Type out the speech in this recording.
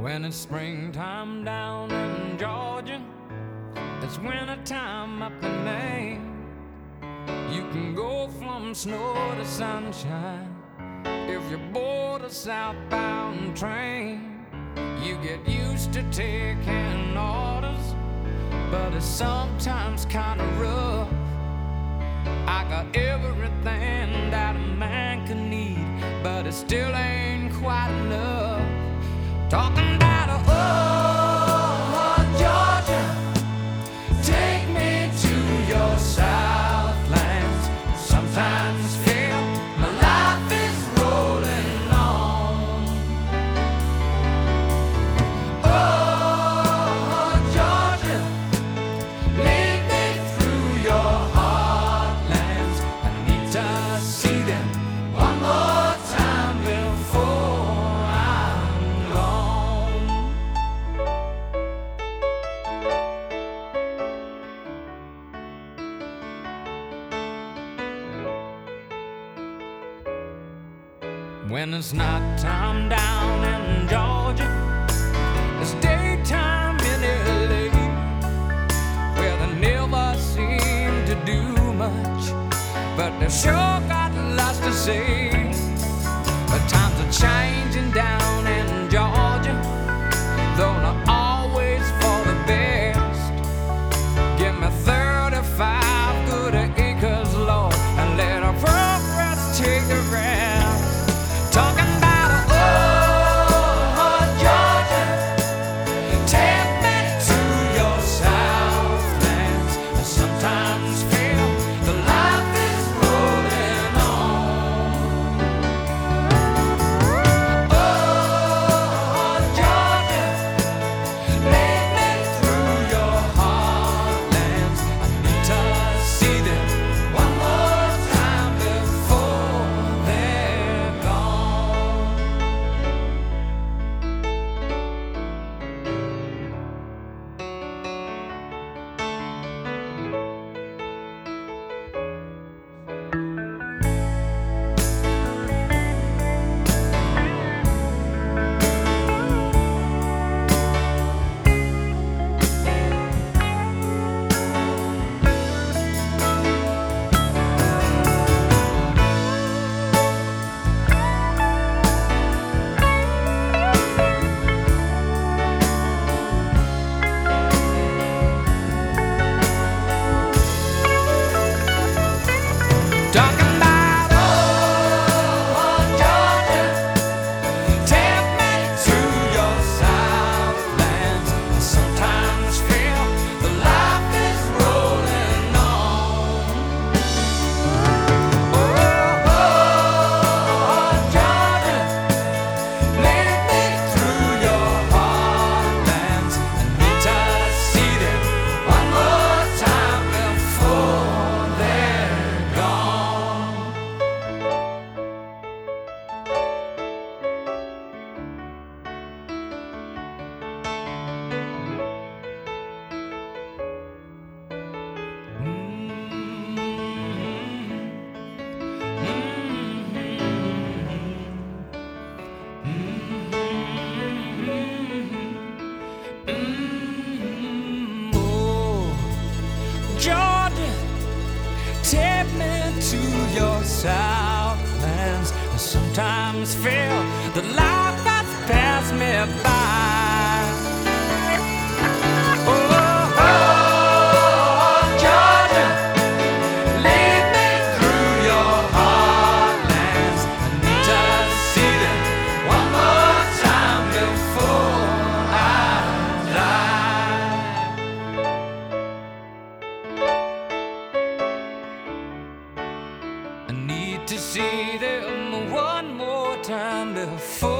When it's springtime down in Georgia, it's wintertime up in Maine. You can go from snow to sunshine if you board a southbound train. You get used to taking orders, but it's sometimes kind of rough. I got everything that a man can need, but it still ain't quite enough. Talking about Georgia, take me to your southlands. Sometimes feel my life is rolling on. Oh, Georgia, lead me through your heartlands. I need to see them one more time before I'm gone. When it's nighttime down in Georgia, it's daytime in LA, where they never seem to do much, but they sure got lots to say. But times are changing down in Georgia, though not always for the best. Give me 35 good acres, Lord, and let our progress take the rest. Talking about Georgia, take me to your southlands. I sometimes feel the life is rolling on. Oh, Georgia, lead me through your heartlands. I need to see them one more time before they're gone. Talking about Georgia, take me to your southlands. I sometimes feel the life is rolling on. Oh, Georgia, lead me through your heartlands. I need to see them one more time before they're gone. Oh, Georgia, take me to your southlands. I sometimes feel the life that's passed me by. Oh, Georgia, lead me through your heartlands. I need to see them one more time before I die. I need to see them one more time before